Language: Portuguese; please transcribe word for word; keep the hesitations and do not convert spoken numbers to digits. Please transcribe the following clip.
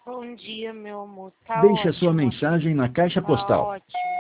Bom dia, meu amor. Tá Deixe a sua ótimo. mensagem na caixa Tá postal. ótimo.